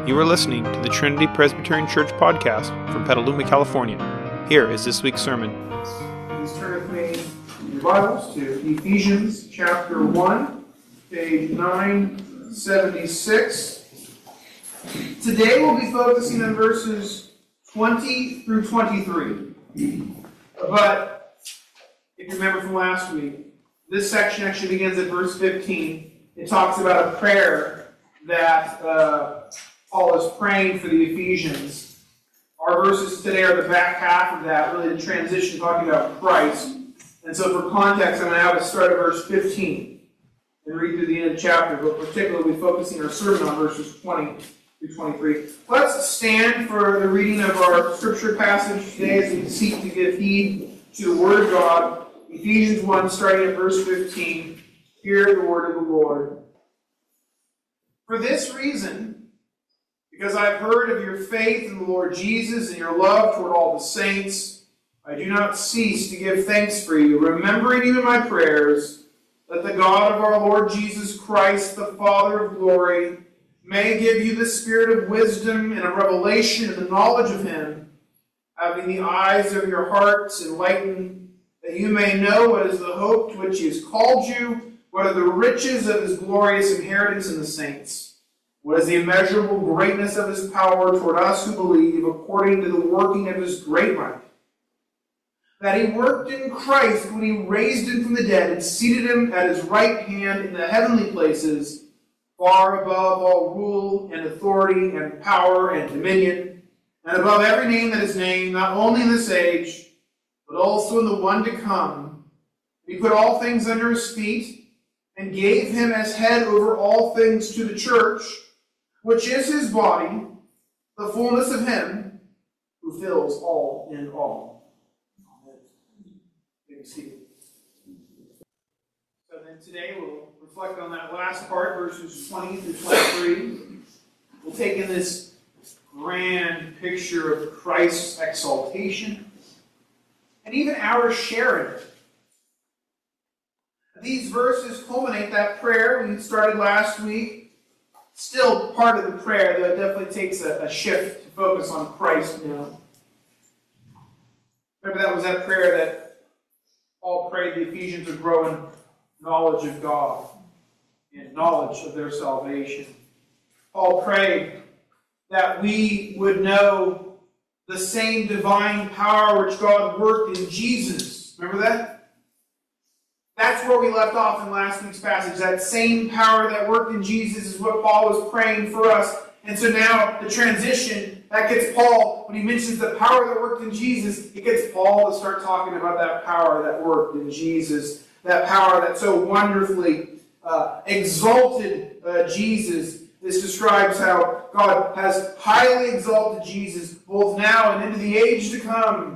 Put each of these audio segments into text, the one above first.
You are listening to the Trinity Presbyterian Church podcast from Petaluma, California. Here is this week's sermon. Please turn with me in your Bibles to Ephesians chapter 1, page 976. Today we'll be focusing on verses 20 through 23. But if you remember from last week, this section actually begins at verse 15. It talks about a prayer that Paul is praying for the Ephesians. Our verses today are the back half of that, really the transition talking about Christ. And so for context, I'm going to have us start at verse 15 and read through the end of the chapter, but particularly we'll be focusing our sermon on verses 20 through 23. Let's stand for the reading of our scripture passage today as we seek to give heed to the Word of God. Ephesians 1, starting at verse 15. Hear the word of the Lord. For this reason, because I've heard of your faith in the Lord Jesus and your love toward all the saints, I do not cease to give thanks for you, remembering you in my prayers, that the God of our Lord Jesus Christ, the Father of glory, may give you the spirit of wisdom and of revelation and the knowledge of him, having the eyes of your hearts enlightened, that you may know what is the hope to which he has called you, what are the riches of his glorious inheritance in the saints. What is the immeasurable greatness of his power toward us who believe, according to the working of his great might? That he worked in Christ when he raised him from the dead and seated him at his right hand in the heavenly places, far above all rule and authority and power and dominion, and above every name that is named, not only in this age, but also in the one to come. He put all things under his feet, and gave him as head over all things to the church, which is his body, the fullness of him who fills all in all. Amen. So then today we'll reflect on that last part, verses 20 through 23. We'll take in this grand picture of Christ's exaltation and even our share in it. These verses culminate that prayer we started last week. Still part of the prayer, though it definitely takes a shift to focus on Christ now. Remember that was that prayer that Paul prayed the Ephesians would grow in knowledge of God and knowledge of their salvation. Paul prayed that we would know the same divine power which God worked in Jesus. Remember that? That's where we left off in last week's passage. That same power that worked in Jesus is what Paul was praying for us. And so now the transition, that gets Paul, when he mentions the power that worked in Jesus, it gets Paul to start talking about that power that worked in Jesus. That power that so wonderfully exalted Jesus. This describes how God has highly exalted Jesus, both now and into the age to come.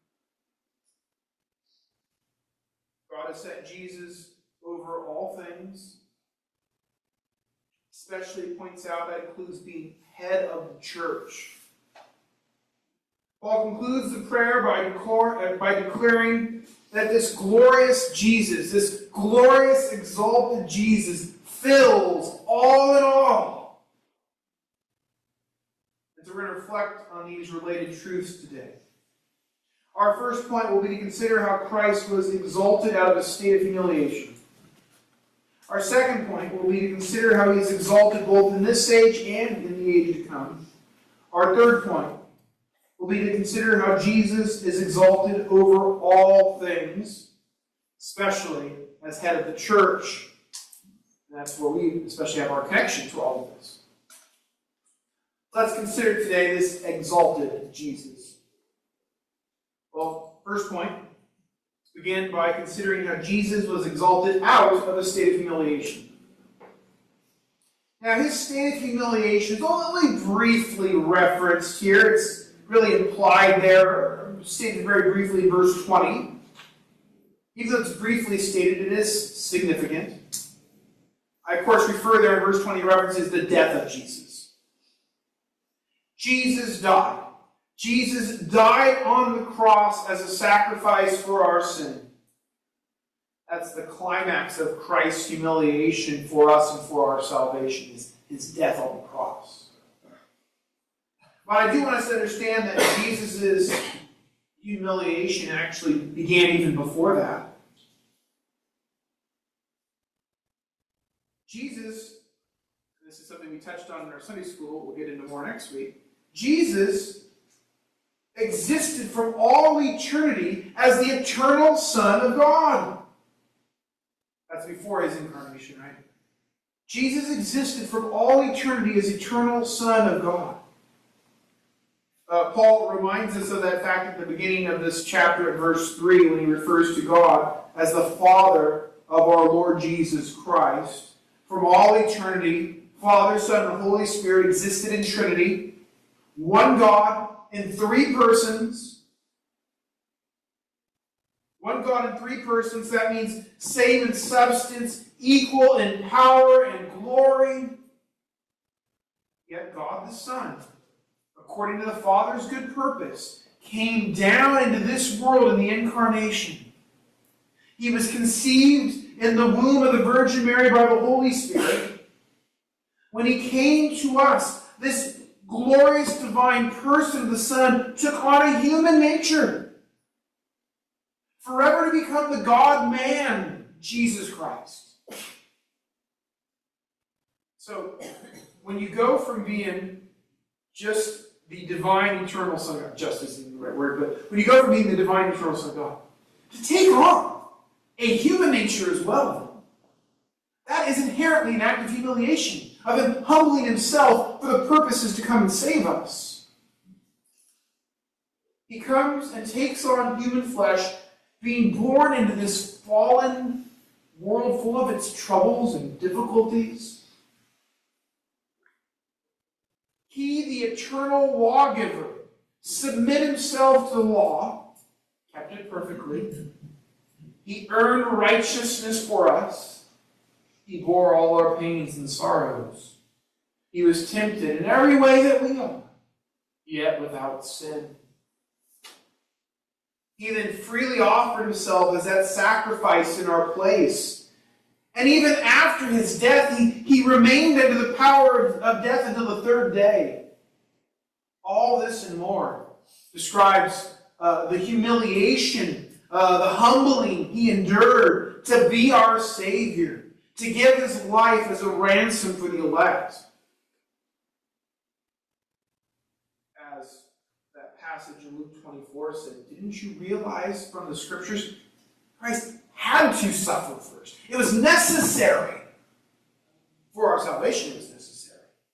Set Jesus over all things. Especially points out that includes being head of the church. Paul concludes the prayer by declaring that this glorious Jesus, this glorious exalted Jesus, fills all in all. And so we're going to reflect on these related truths today. Our first point will be to consider how Christ was exalted out of a state of humiliation. Our second point will be to consider how he is exalted both in this age and in the age to come. Our third point will be to consider how Jesus is exalted over all things, especially as head of the church. And that's where we especially have our connection to all of this. Let's consider today this exalted Jesus. Well, first point, let's begin by considering how Jesus was exalted out of a state of humiliation. Now, his state of humiliation is only briefly referenced here. It's really implied there, stated very briefly in verse 20. Even though it's briefly stated, it is significant. I, of course, refer there in verse 20 references the death of Jesus. Jesus died. Jesus died on the cross as a sacrifice for our sin. That's the climax of Christ's humiliation for us and for our salvation, his death on the cross. But I do want us to understand that Jesus' humiliation actually began even before that. Jesus, and this is something we touched on in our Sunday school, we'll get into more next week. Jesus existed from all eternity as the eternal Son of God. That's before his incarnation, right? Jesus existed from all eternity as eternal Son of God. Paul reminds us of that fact at the beginning of this chapter at verse 3 when he refers to God as the Father of our Lord Jesus Christ. From all eternity, Father, Son, and Holy Spirit existed in Trinity. One God in three persons. One God in three persons. That means same in substance, equal in power and glory. Yet God the Son, according to the Father's good purpose, came down into this world in the incarnation. He was conceived in the womb of the Virgin Mary by the Holy Spirit. When he came to us, this glorious divine person of the Son took on a human nature, forever to become the God-man, Jesus Christ. So, when you go from being just the divine eternal Son of God, just isn't the right word, but when you go from being the divine eternal Son of God, to take on a human nature as well, that is inherently an act of humiliation, of him humbling himself for the purposes to come and save us. He comes and takes on human flesh, being born into this fallen world full of its troubles and difficulties. He, the eternal lawgiver, submitted himself to the law, kept it perfectly. He earned righteousness for us. He bore all our pains and sorrows. He was tempted in every way that we are, yet without sin. He then freely offered himself as that sacrifice in our place. And even after his death, he remained under the power of death until the third day. All this and more describes the humiliation, the humbling he endured to be our Savior, to give his life as a ransom for the elect. As that passage in Luke 24 said, didn't you realize from the Scriptures, Christ had to suffer first. It was necessary. For our salvation, it was necessary.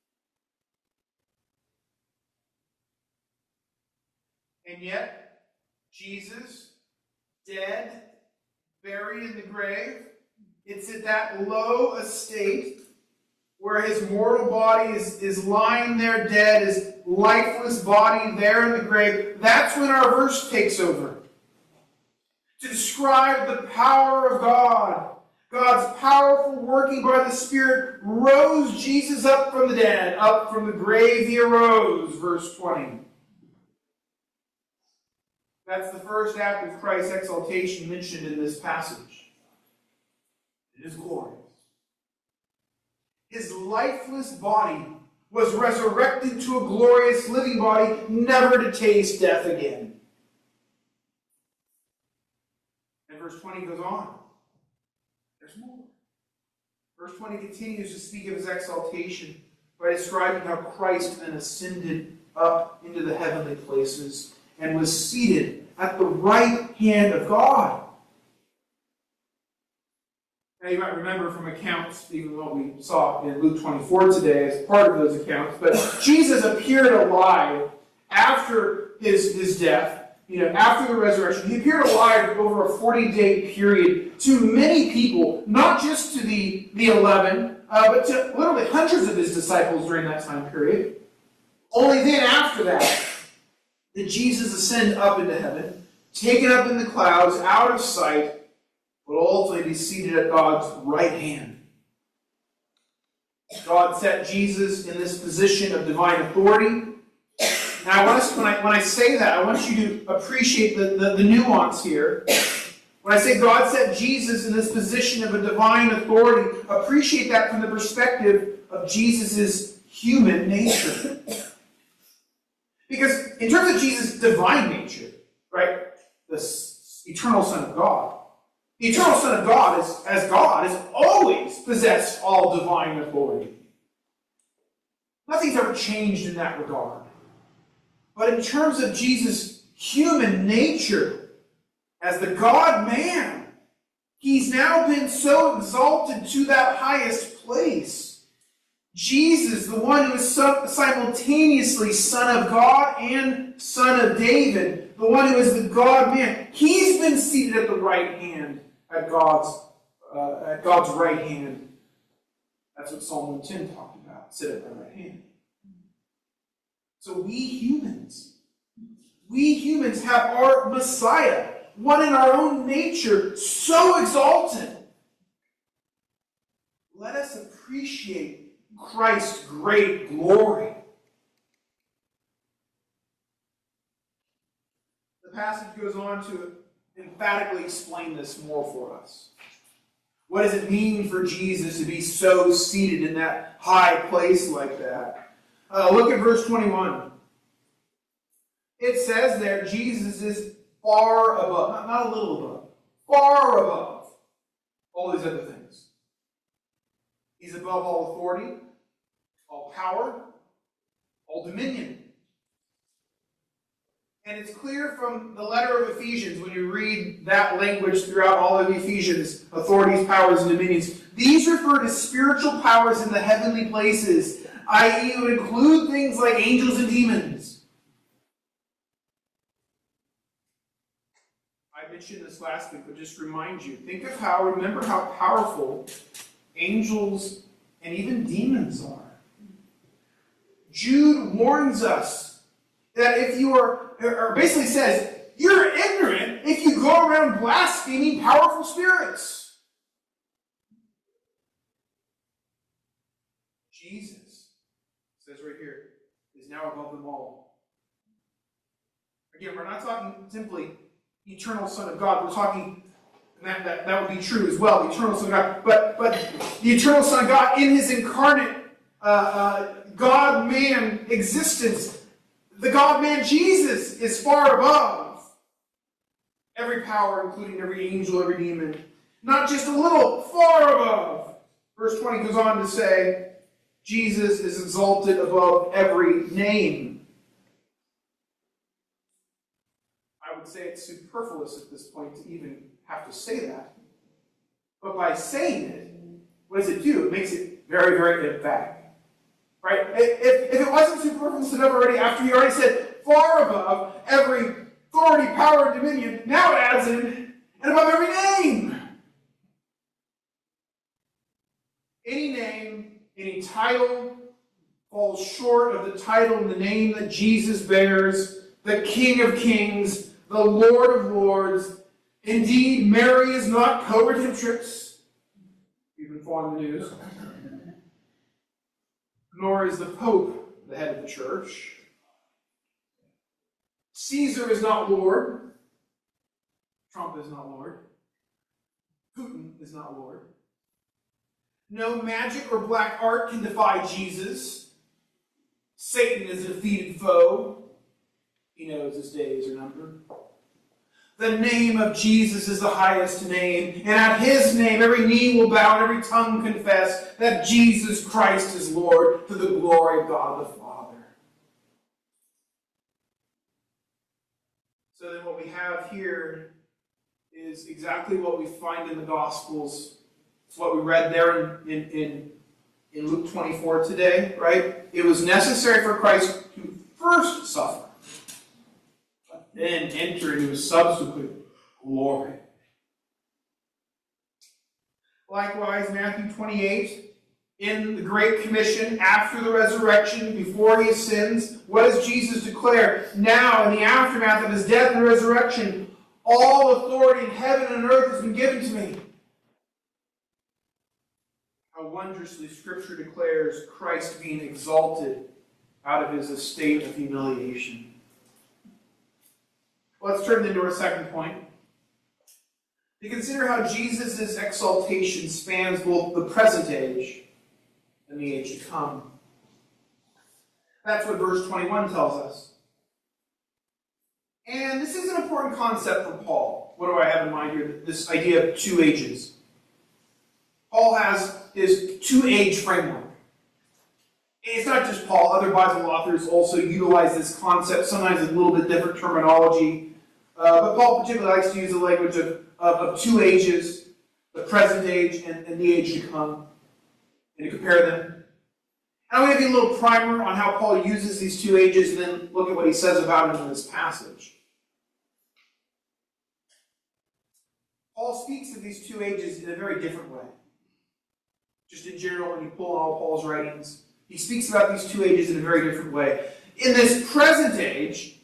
And yet, Jesus, dead, buried in the grave, it's at that low estate where his mortal body is lying there dead, his lifeless body there in the grave. That's when our verse takes over. To describe the power of God. God's powerful working by the Spirit rose Jesus up from the dead. Up from the grave he arose, verse 20. That's the first act of Christ's exaltation mentioned in this passage. It is glorious. His lifeless body was resurrected to a glorious living body, never to taste death again. And verse 20 goes on. There's more. Verse 20 continues to speak of his exaltation by describing how Christ then ascended up into the heavenly places and was seated at the right hand of God. Now you might remember from accounts, even what we saw in Luke 24 today as part of those accounts, but Jesus appeared alive after his death, after the resurrection. He appeared alive over a 40-day period to many people, not just to the 11, but to literally hundreds of his disciples during that time period. Only then after that did Jesus ascend up into heaven, taken up in the clouds, out of sight, but ultimately be seated at God's right hand. God set Jesus in this position of divine authority. And I want us, when I say that, I want you to appreciate the nuance here. When I say God set Jesus in this position of a divine authority, appreciate that from the perspective of Jesus' human nature. Because in terms of Jesus' divine nature, right, the eternal Son of God, the eternal Son of God, as God, has always possessed all divine authority. Nothing's ever changed in that regard. But in terms of Jesus' human nature, as the God-man, he's now been so exalted to that highest place. Jesus, the one who is simultaneously Son of God and Son of David, the one who is the God-man, he's been seated at the right hand, at God's right hand. That's what Psalm 110 talked about, sit at the right hand. So we humans have our Messiah, one in our own nature, so exalted. Let us appreciate Christ's great glory. The passage goes on to emphatically explain this more for us. What does it mean for Jesus to be so seated in that high place like that? Look at verse 21. It says there, Jesus is far above, not a little above, far above all these other things. He's above all authority, all power, all dominion. And it's clear from the letter of Ephesians, when you read that language throughout all of Ephesians, authorities, powers, and dominions, these refer to spiritual powers in the heavenly places, i.e. it would include things like angels and demons. I mentioned this last week, but just remind you, remember how powerful angels and even demons are. Jude warns us that if you are, or basically says, you're ignorant if you go around blaspheming powerful spirits. Jesus, says right here, is now above them all. Again, we're not talking simply eternal Son of God. We're talking, and that would be true as well, the eternal Son of God. But the eternal Son of God in his incarnate God-man existence, the God-man Jesus is far above every power, including every angel, every demon. Not just a little, far above. Verse 20 goes on to say, Jesus is exalted above every name. I would say it's superfluous at this point to even have to say that. But by saying it, what does it do? It makes it very, very emphatic. Right? If it wasn't superfluous enough already, after he already said far above every authority, power, and dominion, now it adds in, and above every name. Any name, any title falls short of the title and the name that Jesus bears, the King of Kings, the Lord of Lords. Indeed, Mary is not co-redemptrix. You've been following the news. Nor is the Pope the head of the church. Caesar is not Lord. Trump is not Lord. Putin is not Lord. No magic or black art can defy Jesus. Satan is a defeated foe. He knows his days are numbered. The name of Jesus is the highest name, and at his name every knee will bow and every tongue confess that Jesus Christ is Lord, to the glory of God the Father. So then what we have here is exactly what we find in the Gospels. It's what we read there in Luke 24 today, right? It was necessary for Christ to first suffer, then enter into his subsequent glory. Likewise, Matthew 28, in the Great Commission, after the resurrection, before he ascends, what does Jesus declare? Now, in the aftermath of his death and resurrection, all authority in heaven and earth has been given to me. How wondrously Scripture declares Christ being exalted out of his estate of humiliation. Let's turn then to our second point. To consider how Jesus' exaltation spans both the present age and the age to come. That's what verse 21 tells us. And this is an important concept for Paul. What do I have in mind here? This idea of two ages. Paul has his two-age framework. It's not just Paul. Other Bible authors also utilize this concept, sometimes with a little bit different terminology. But Paul particularly likes to use the language of two ages, the present age and the age to come, and to compare them. And I'm going to give you a little primer on how Paul uses these two ages, and then look at what he says about them in this passage. Paul speaks of these two ages in a very different way. Just in general, when you pull on all Paul's writings, he speaks about these two ages in a very different way. In this present age,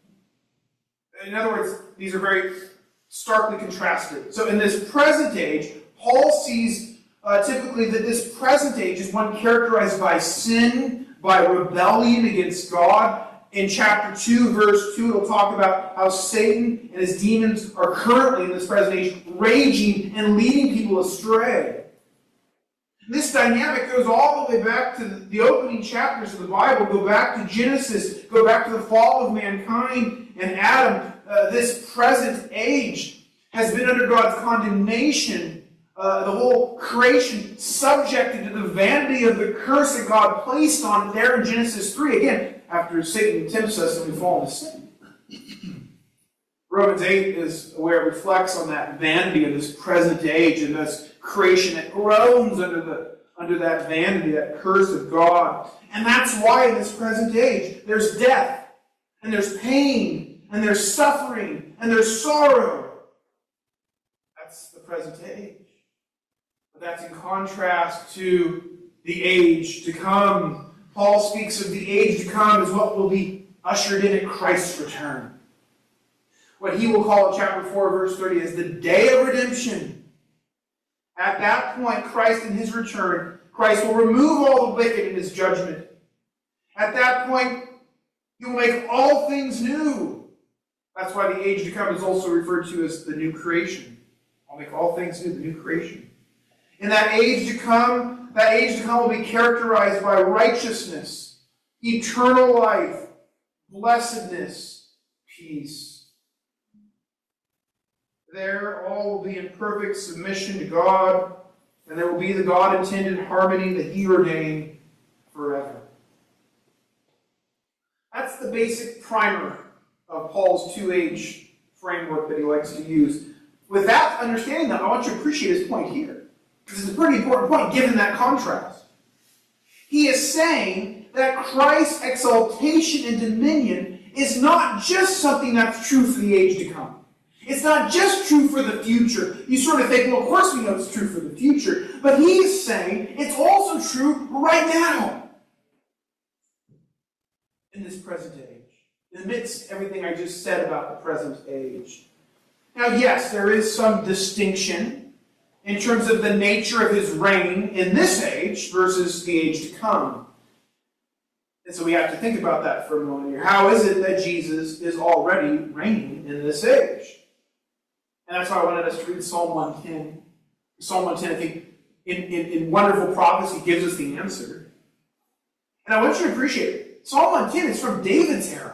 in other words, these are very starkly contrasted. So in this present age, Paul sees typically that this present age is one characterized by sin, by rebellion against God. In chapter 2, verse 2, it'll talk about how Satan and his demons are currently in this present age raging and leading people astray. This dynamic goes all the way back to the opening chapters of the Bible, go back to Genesis, go back to the fall of mankind and Adam. This present age has been under God's condemnation, the whole creation subjected to the vanity of the curse that God placed on it there in Genesis 3. Again, after Satan tempts us and we fall into sin. Romans 8 is where it reflects on that vanity of this present age and this creation that groans under that vanity, that curse of God. And that's why in this present age there's death, and there's pain, and there's suffering, and there's sorrow. That's the present age. But that's in contrast to the age to come. Paul speaks of the age to come as what will be ushered in at Christ's return. What he will call in chapter 4, verse 30 is the day of redemption. At that point, Christ in his return, Christ will remove all the wicked in his judgment. At that point, he will make all things new. That's why the age to come is also referred to as the new creation. I'll make all things new, the new creation. In that age to come will be characterized by righteousness, eternal life, blessedness, peace. There, all will be in perfect submission to God, and there will be the God-intended harmony that he ordained forever. That's the basic primer of Paul's two-age framework that he likes to use. With that understanding, though, I want you to appreciate his point here. This is a pretty important point, given that contrast. He is saying that Christ's exaltation and dominion is not just something that's true for the age to come. It's not just true for the future. You sort of think, well, of course we know it's true for the future. But he's saying it's also true right now. In this present age. Amidst everything I just said about the present age. Now, yes, there is some distinction in terms of the nature of his reign in this age versus the age to come. And so we have to think about that for a moment here. How is it that Jesus is already reigning in this age? And that's why I wanted us to read Psalm 110. Psalm 110, I think, in wonderful prophecy, gives us the answer. And I want you to appreciate it. Psalm 110 is from David's era.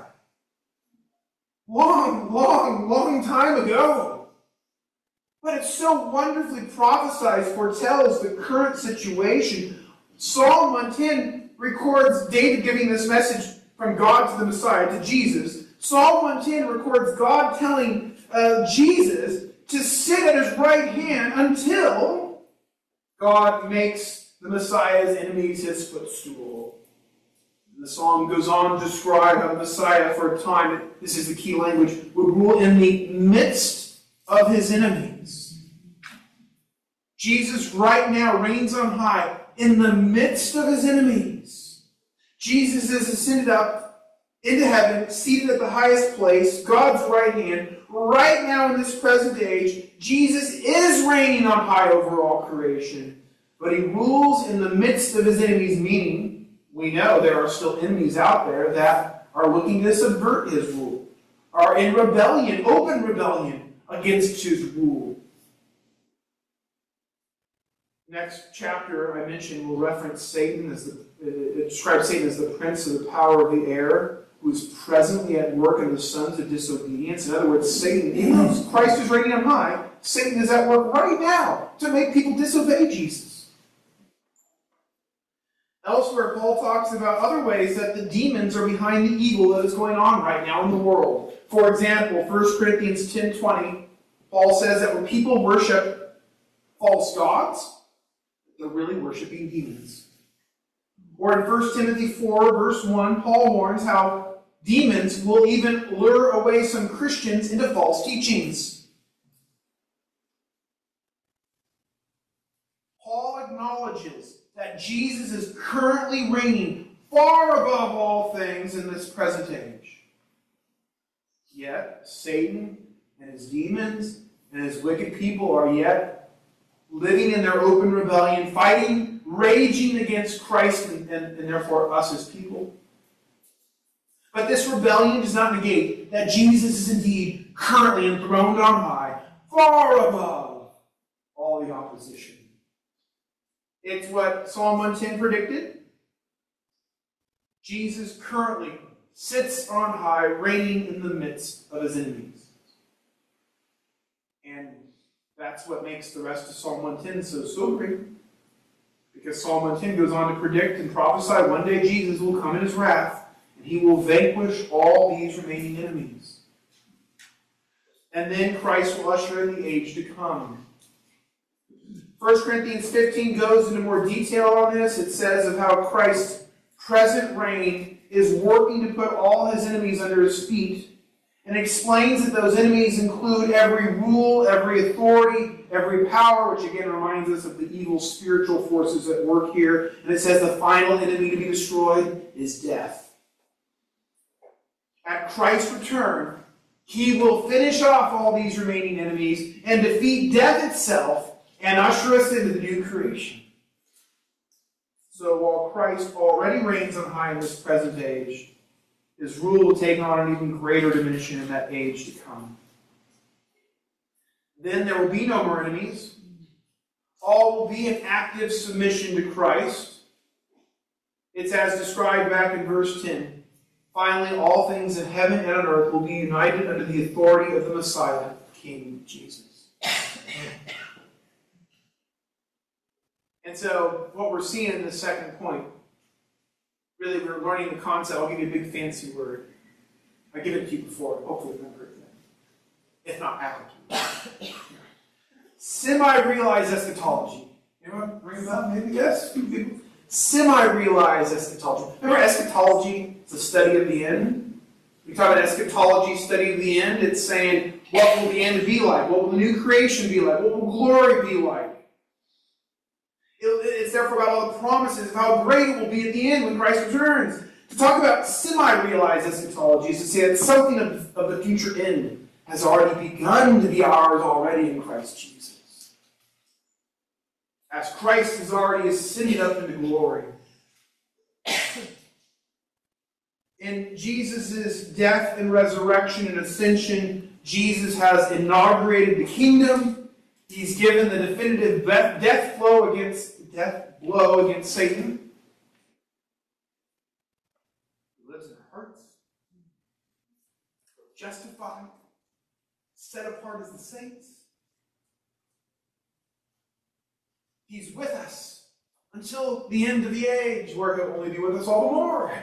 Long time ago. But it so wonderfully prophesies, foretells the current situation. Psalm 110 records David giving this message from God to the Messiah, to Jesus. Psalm 110 records God telling Jesus to sit at his right hand until God makes the Messiah's enemies his footstool. And the psalm goes on to describe how the Messiah, for a time, this is the key language, would rule in the midst of his enemies. Jesus right now reigns on high in the midst of his enemies. Jesus is ascended up into heaven, seated at the highest place, God's right hand. Right now in this present age, Jesus is reigning on high over all creation. But he rules in the midst of his enemies, meaning we know there are still enemies out there that are looking to subvert his rule, are in rebellion, open rebellion against his rule. Next chapter I mentioned will reference Satan it describes Satan as the prince of the power of the air. who is presently at work in the sons of disobedience. In other words, Satan, even though Christ is reigning on high, Satan is at work right now to make people disobey Jesus. Elsewhere, Paul talks about other ways that the demons are behind the evil that is going on right now in the world. For example, 1 Corinthians 10:20, Paul says that when people worship false gods, they're really worshiping demons. Or in 1 Timothy 4, verse 1, Paul warns how demons will even lure away some Christians into false teachings. Paul acknowledges that Jesus is currently reigning far above all things in this present age. Yet, Satan and his demons and his wicked people are yet living in their open rebellion, fighting, raging against Christ and therefore us as people. But this rebellion does not negate that Jesus is indeed currently enthroned on high, far above all the opposition. It's what Psalm 110 predicted. Jesus currently sits on high, reigning in the midst of his enemies. And that's what makes the rest of Psalm 110 so sobering. Because Psalm 110 goes on to predict and prophesy one day Jesus will come in his wrath and he will vanquish all these remaining enemies. And then Christ will usher in the age to come. 1 Corinthians 15 goes into more detail on this. It says of how Christ's present reign is working to put all his enemies under his feet, and explains that those enemies include every rule, every authority, every power, which again reminds us of the evil spiritual forces at work here. And it says the final enemy to be destroyed is death. At Christ's return, he will finish off all these remaining enemies and defeat death itself and usher us into the new creation. So while Christ already reigns on high in this present age, his rule will take on an even greater dimension in that age to come. Then there will be no more enemies. All will be in active submission to Christ. It's as described back in verse 10. Finally, all things in heaven and on earth will be united under the authority of the Messiah, King Jesus. And so, what we're seeing in this second point, really we're learning the concept. I'll give you a big fancy word. I give it to you before. Hopefully remember it then. If not, application. Semi-realized eschatology. Anyone ring a bell? Maybe guess? Semi-realized eschatology. Remember eschatology? It's the study of the end. We talk about eschatology, study of the end. It's saying, what will the end be like? What will the new creation be like? What will glory be like? It's therefore about all the promises of how great it will be at the end when Christ returns. To talk about semi-realized eschatology is to say that something of the future end has already begun to be ours already in Christ Jesus. As Christ is already ascended up into glory. In Jesus' death and resurrection and ascension, Jesus has inaugurated the kingdom. He's given the definitive death blow against Satan. He lives in our hearts. Justified. Set apart as the saints. He's with us until the end of the age, where he'll only be with us all the more.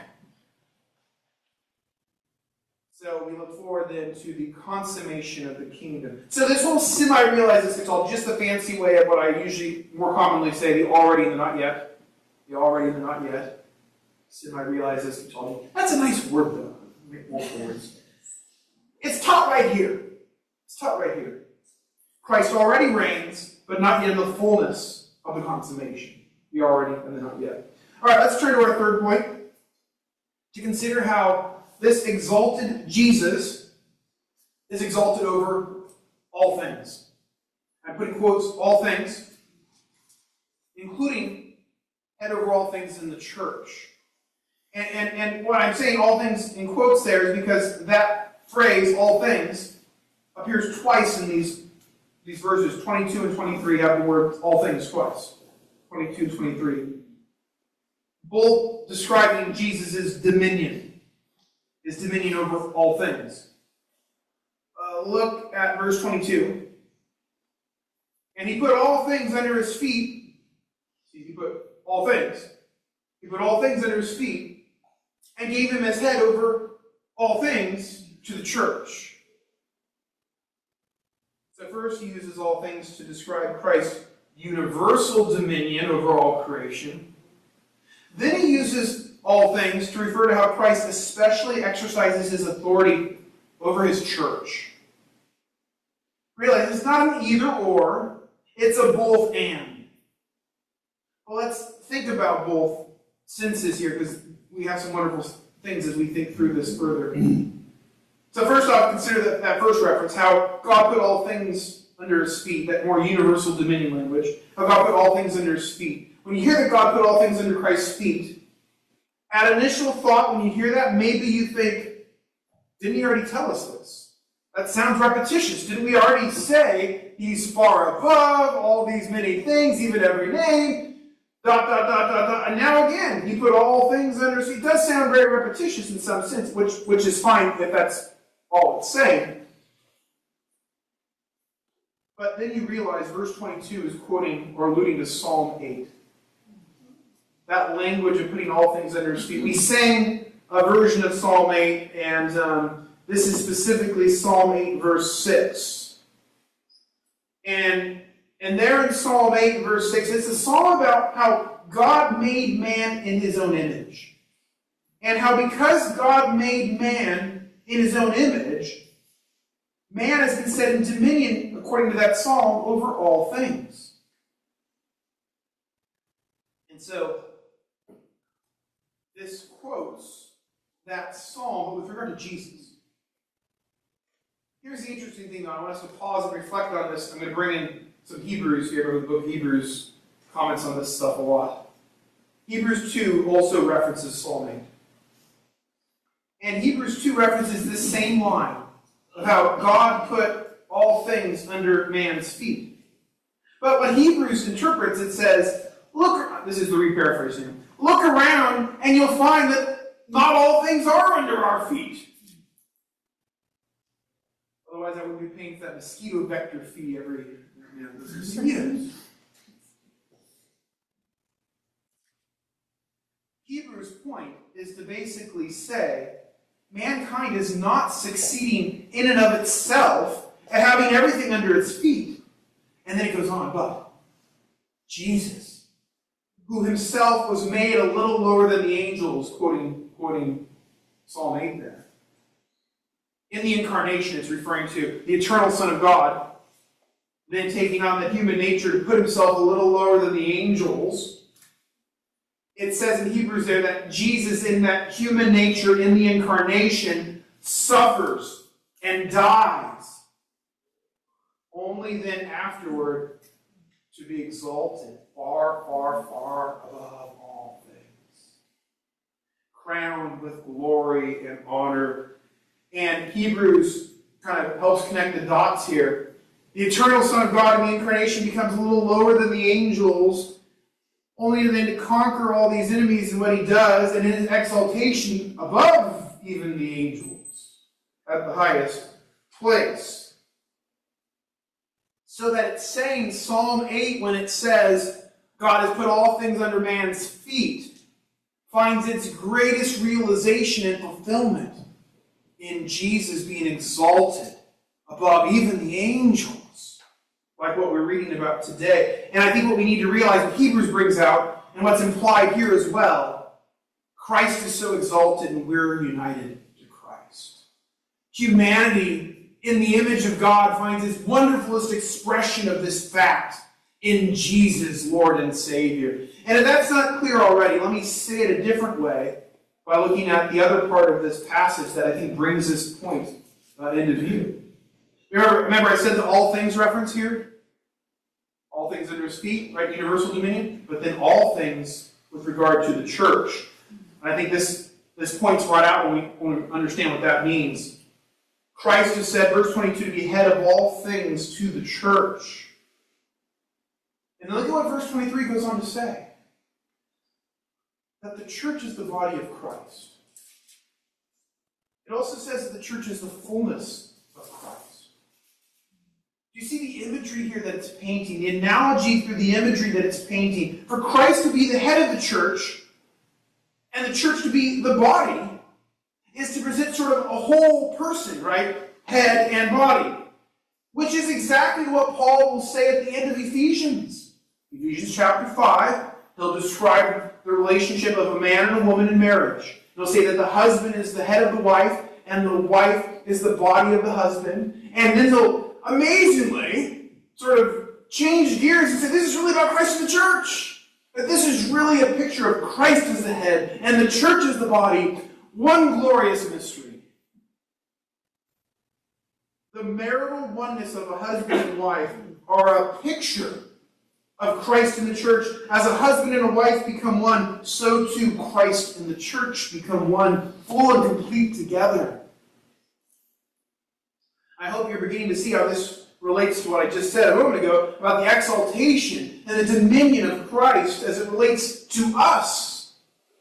So we look forward then to the consummation of the kingdom. So this whole semi-realized eschatology, just the fancy way of what I usually more commonly say, the already and the not yet. The already and the not yet. Semi-realized eschatology. That's a nice word though. Multiple words. It's taught right here. It's taught right here. Christ already reigns, but not yet in the fullness of the consummation. The already and the not yet. Alright, let's turn to our third point. To consider how this exalted Jesus is exalted over all things. I put in quotes, all things, including head over all things in the church. And what I'm saying all things in quotes there is because that phrase, all things, appears twice in these verses. 22 and 23 have the word all things twice. 22 and 23. Both describing Jesus' dominion. his dominion over all things. Look at verse 22. And he put all things under his feet. See, he put all things. He put all things under his feet and gave him as head over all things to the church. So first he uses all things to describe Christ's universal dominion over all creation. Then he uses all things to refer to how Christ especially exercises his authority over his church. Realize it's not an either or, it's a both and. Well, let's think about both senses here, because we have some wonderful things as we think through this further. So first off, consider that first reference, how God put all things under his feet, that more universal dominion language, how God put all things under his feet. When you hear that God put all things under Christ's feet, at initial thought, when you hear that, maybe you think, didn't he already tell us this? That sounds repetitious. Didn't we already say he's far above all these many things, even every name? And now again, he put all things under his feet. It does sound very repetitious in some sense, which is fine if that's all it's saying. But then you realize verse 22 is quoting or alluding to Psalm 8. That language of putting all things under his feet. We sang a version of Psalm 8, and this is specifically Psalm 8, verse 6. And there in Psalm 8, verse 6, it's a psalm about how God made man in his own image. And how because God made man in his own image, man has been set in dominion, according to that psalm, over all things. And so, this quotes that psalm, but with regard to Jesus. Here's the interesting thing, though. I want us to pause and reflect on this. I'm going to bring in some Hebrews here. The book of Hebrews comments on this stuff a lot. Hebrews 2 also references Psalm 8. And Hebrews 2 references this same line of how God put all things under man's feet. But when Hebrews interprets, it says, look, this is the re-paraphrasing, look around and you'll find that not all things are under our feet. Otherwise, I would be paying for that mosquito vector fee every year. Those mosquitoes. Hebrews' point is to basically say mankind is not succeeding in and of itself at having everything under its feet. And then it goes on, but Jesus, who himself was made a little lower than the angels, quoting Psalm 8 there. In the incarnation, it's referring to the eternal Son of God, then taking on the human nature to put himself a little lower than the angels. It says in Hebrews there that Jesus, in that human nature, in the incarnation, suffers and dies. Only then afterward to be exalted far, far, far above all things. Crowned with glory and honor. And Hebrews kind of helps connect the dots here. The eternal Son of God in the incarnation becomes a little lower than the angels, only then to conquer all these enemies in what he does, and in his exaltation above even the angels at the highest place. So that it's saying Psalm 8, when it says God has put all things under man's feet, finds its greatest realization and fulfillment in Jesus being exalted above even the angels, like what we're reading about today. And I think what we need to realize, what Hebrews brings out, and what's implied here as well, Christ is so exalted and we're united to Christ. Humanity, in the image of God, finds its wonderfulest expression of this fact in Jesus, Lord and Savior. And if that's not clear already, let me say it a different way, by looking at the other part of this passage that I think brings this point into view. Remember I said the all things reference here? All things under his feet, right? Universal dominion. But then all things with regard to the church. And I think this point's brought out when we understand what that means. Christ has said, verse 22, to be head of all things to the church. And look at what verse 23 goes on to say. That the church is the body of Christ. It also says that the church is the fullness of Christ. Do you see the imagery here that it's painting? The analogy through the imagery that it's painting. For Christ to be the head of the church, and the church to be the body, is to present sort of a whole person, right? Head and body. Which is exactly what Paul will say at the end of Ephesians. Ephesians chapter 5, he'll describe the relationship of a man and a woman in marriage. He'll say that the husband is the head of the wife, and the wife is the body of the husband. And then he'll amazingly sort of change gears and say, this is really about Christ and the church. That this is really a picture of Christ as the head, and the church as the body. One glorious mystery. The marital oneness of a husband and wife are a picture of Christ and the church. As a husband and a wife become one, so too Christ and the church become one, full and complete together. I hope you're beginning to see how this relates to what I just said a moment ago about the exaltation and the dominion of Christ as it relates to us.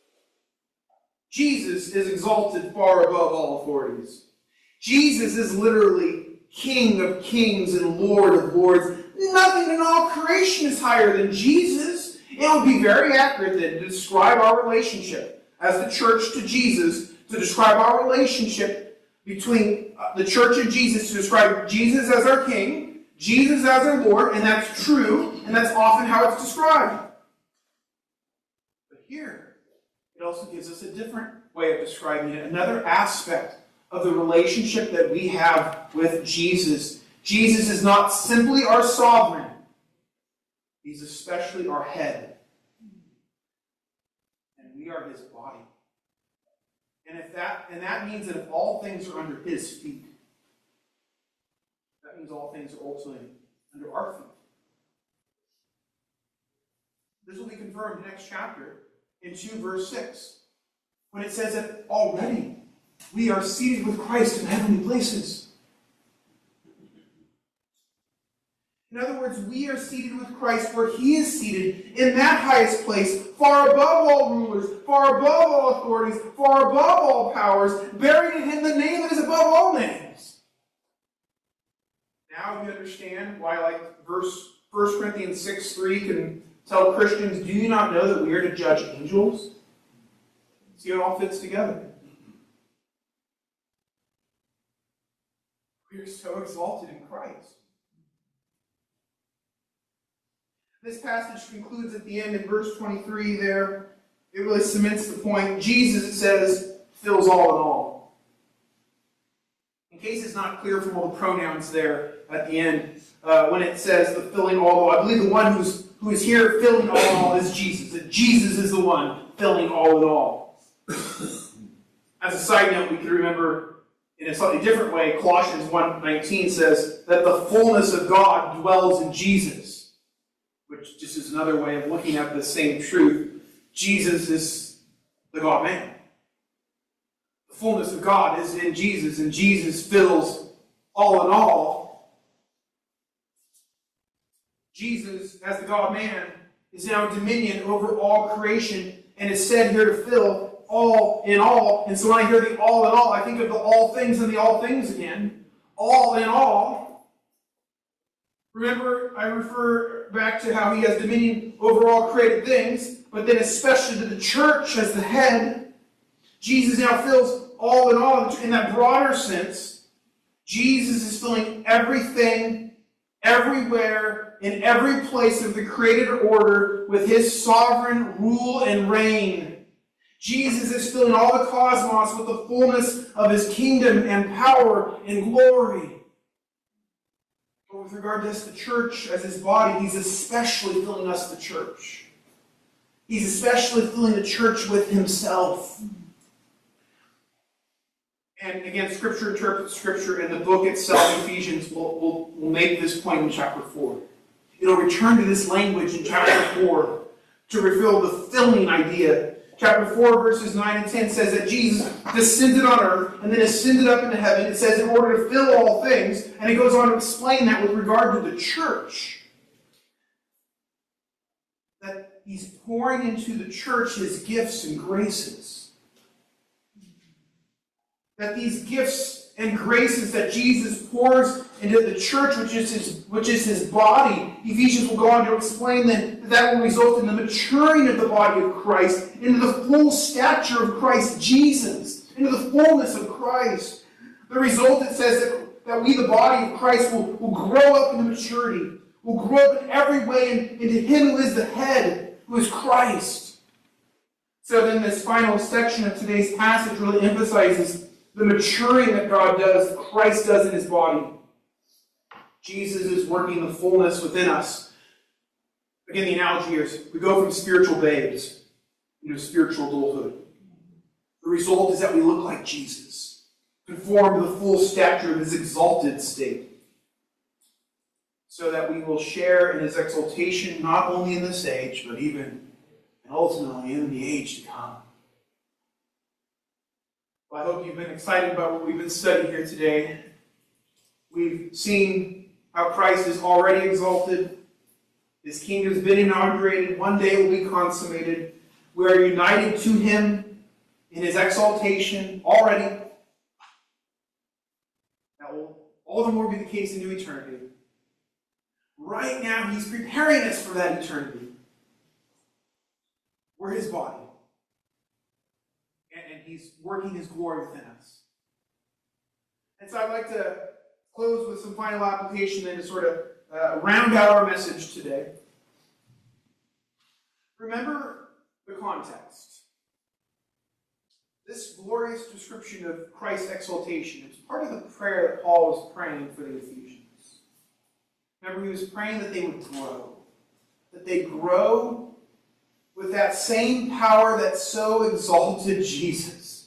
Jesus is exalted far above all authorities. Jesus is literally King of kings and Lord of lords. Nothing in all creation is higher than Jesus. It would be very accurate then to describe our relationship as the church to Jesus, to describe our relationship between the church and Jesus, to describe Jesus as our King, Jesus as our Lord, and that's true, and that's often how it's described. But here, it also gives us a different way of describing it, another aspect of the relationship that we have with Jesus. Jesus is not simply our sovereign. He's especially our head. And we are his body. And that means that if all things are under his feet, that means all things are ultimately under our feet. This will be confirmed in the next chapter in 2 verse 6, when it says that already we are seated with Christ in heavenly places. In other words, we are seated with Christ where he is seated in that highest place, far above all rulers, far above all authorities, far above all powers, buried in him the name that is above all names. Now you understand why, like 1 Corinthians 6:3 can tell Christians, do you not know that we are to judge angels? See how it all fits together. We are so exalted in Christ. This passage concludes at the end in verse 23 there. It really cements the point. Jesus, it says, fills all in all. In case it's not clear from all the pronouns there at the end, when it says the filling all in all, I believe the one who is here filling all in all is Jesus. That Jesus is the one filling all in all. As a side note, we can remember in a slightly different way, Colossians 1:19 says that the fullness of God dwells in Jesus, which just is another way of looking at the same truth. Jesus is the God-man. The fullness of God is in Jesus, and Jesus fills all in all. Jesus, as the God-man, is now in dominion over all creation, and is said here to fill all in all. And so when I hear the all in all, I think of the all things and the all things again. All in all. Remember, I refer back to how he has dominion over all created things, but then especially to the church as the head. Jesus now fills all in all. In that broader sense, Jesus is filling everything, everywhere, in every place of the created order with his sovereign rule and reign. Jesus is filling all the cosmos with the fullness of his kingdom and power and glory. But with regard to us, the church as his body, he's especially filling us, the church. He's especially filling the church with himself. And again, Scripture interprets Scripture, and the book itself, Ephesians, will make this point in chapter 4. It'll return to this language in chapter 4 to reveal the filling idea. Chapter 4, verses 9 and 10 says that Jesus descended on earth and then ascended up into heaven. It says in order to fill all things, and it goes on to explain that with regard to the church. That he's pouring into the church his gifts and graces. that these gifts and graces that Jesus pours into the church, which is his body, Ephesians will go on to explain that will result in the maturing of the body of Christ, into the full stature of Christ Jesus, into the fullness of Christ. The result, it says, that we, the body of Christ, will grow up into maturity, will grow up in every way into him who is the head, who is Christ. So then this final section of today's passage really emphasizes the maturing that God does, Christ does in his body. Jesus is working the fullness within us. Again, the analogy is we go from spiritual babes into spiritual adulthood. The result is that we look like Jesus, conform to the full stature of his exalted state, so that we will share in his exaltation not only in this age, but even and ultimately in the age to come. Well, I hope you've been excited about what we've been studying here today. We've seen how Christ is already exalted. His kingdom has been inaugurated. One day will be consummated. We are united to him in his exaltation already. That will all the more be the case into eternity. Right now, he's preparing us for that eternity. We're his body. And he's working his glory within us. And so I'd like to close with some final application and to sort of round out our message today. Remember the context. This glorious description of Christ's exaltation is part of the prayer that Paul was praying for the Ephesians. Remember, he was praying that they would grow. That they grow with that same power that so exalted Jesus.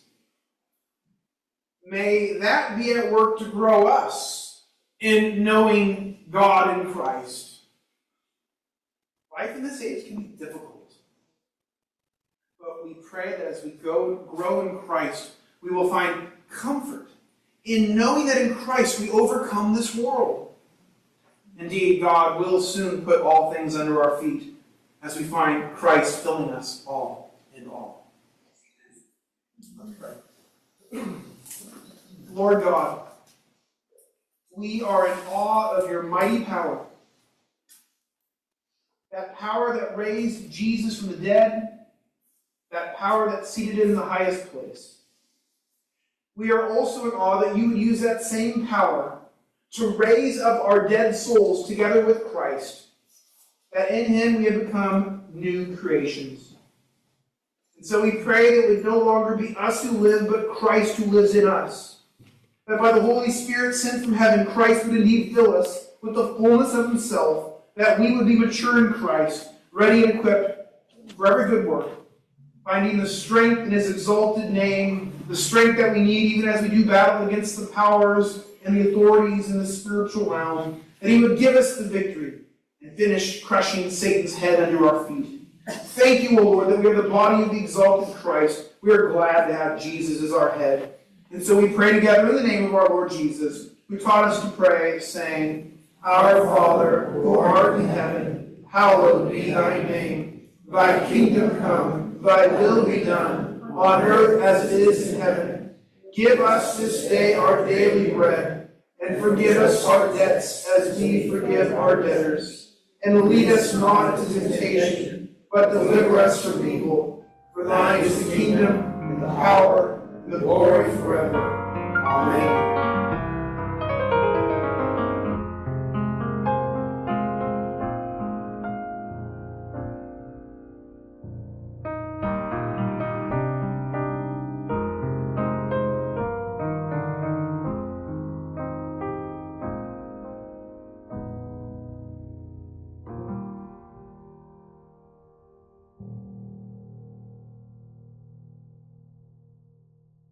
May that be at work to grow us in knowing God in Christ. Life in this age can be difficult. But we pray that as we grow in Christ, we will find comfort in knowing that in Christ we overcome this world. Indeed, God will soon put all things under our feet as we find Christ filling us all in all. Let's pray. Lord God, we are in awe of your mighty power. That power that raised Jesus from the dead, that power that seated him in the highest place. We are also in awe that you would use that same power to raise up our dead souls together with Christ, that in him we have become new creations. And so we pray that it would no longer be us who live, but Christ who lives in us. That by the Holy Spirit sent from heaven, Christ would indeed fill us with the fullness of himself, that we would be mature in Christ, ready and equipped for every good work, finding the strength in his exalted name, the strength that we need even as we do battle against the powers and the authorities in the spiritual realm, that he would give us the victory and finish crushing Satan's head under our feet. Thank you, O Lord, that we are the body of the exalted Christ. We are glad to have Jesus as our head. And so we pray together in the name of our Lord Jesus, who taught us to pray, saying, Our Father, who art in heaven, hallowed be thy name. Thy kingdom come, thy will be done, on earth as it is in heaven. Give us this day our daily bread, and forgive us our debts as we forgive our debtors. And lead us not into temptation, but deliver us from evil. For thine is the kingdom, and the power, and the glory forever.